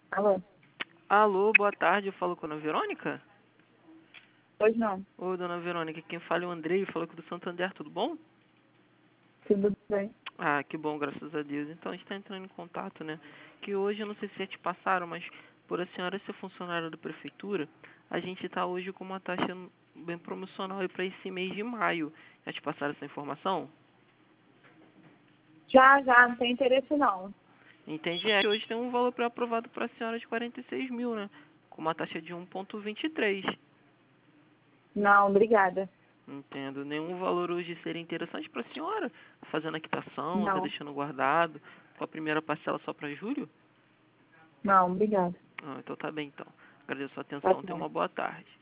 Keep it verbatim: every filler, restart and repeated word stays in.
Alô? Alô, boa tarde, eu falo com a dona Verônica? Pois não. Ô, dona Verônica, quem fala é o Andrei, falo aqui do Santander, tudo bom? Tudo bem? Ah, que bom, graças a Deus. Então, a gente está entrando em contato, né? Que hoje, eu não sei se já te passaram, mas por a senhora ser funcionária da prefeitura, a gente está hoje com uma taxa bem promocional para esse mês de maio. Já te passaram essa informação? Já, já, não tem interesse não. Entendi. É que hoje tem um valor pré-aprovado para a senhora de quarenta e seis mil, né? Com uma taxa de um vírgula vinte e três. Não, obrigada. Entendo. Nenhum valor hoje seria interessante para a senhora? Fazendo a quitação, até Não, deixando guardado, com a primeira parcela só para julho? não, obrigada. Ah, então tá bem então. Agradeço a Tá atenção. Tenha bom. uma boa tarde.